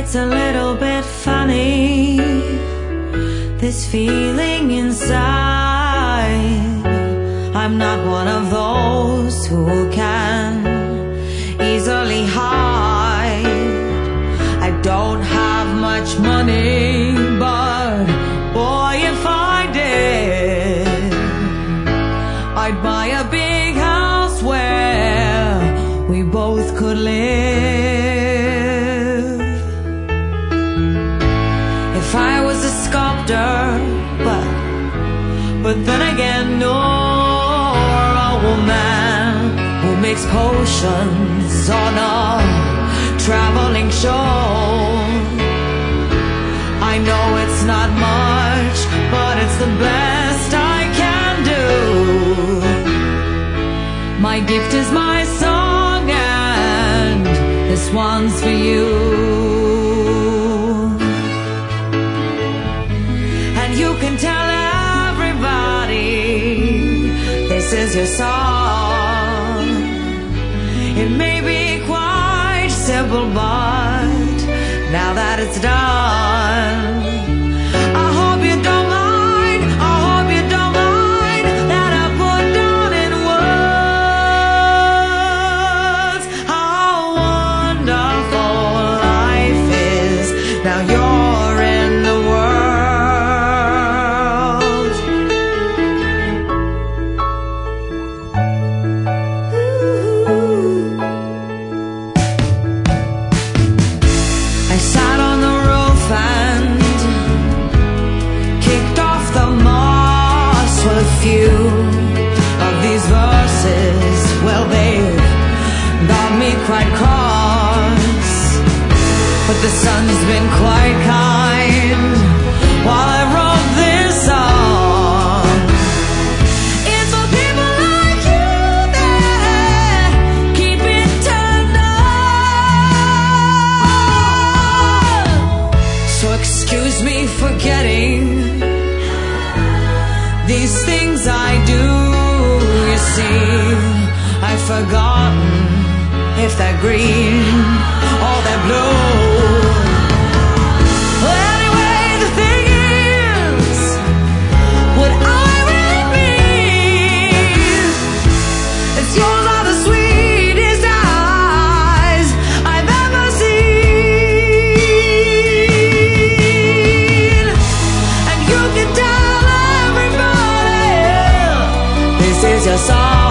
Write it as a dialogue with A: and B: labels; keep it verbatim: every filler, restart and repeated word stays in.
A: it's a little bit funny, this feeling inside. I'm not one of those who can easily hide. I don't have much money, but boy, if I did, I'd buy a big house where we both could live. If I was a sculptor, but but then again, no, a woman who makes potions on a traveling show. I know it's not much, but it's the best I can do. My gift is my song, and this one's for you. And you can tell everybody this is your song. It may be quite simple, but now that it's done, I hope you don't mind, I hope you don't mind that I put down in words how wonderful life is. Now you're in the world. Ooh. I sat on the roof and kicked off the moss with a few of these verses. Well, they've got me quite cross, but the sun's been quite kind while I wrote this song. It's for people like you that keep it turned on. So excuse me for getting these things I do. You see, I've forgotten if they're green or they're blue. Well, anyway, the thing is, what I really mean is yours are the sweetest eyes I've ever seen. And you can tell everybody this is your song.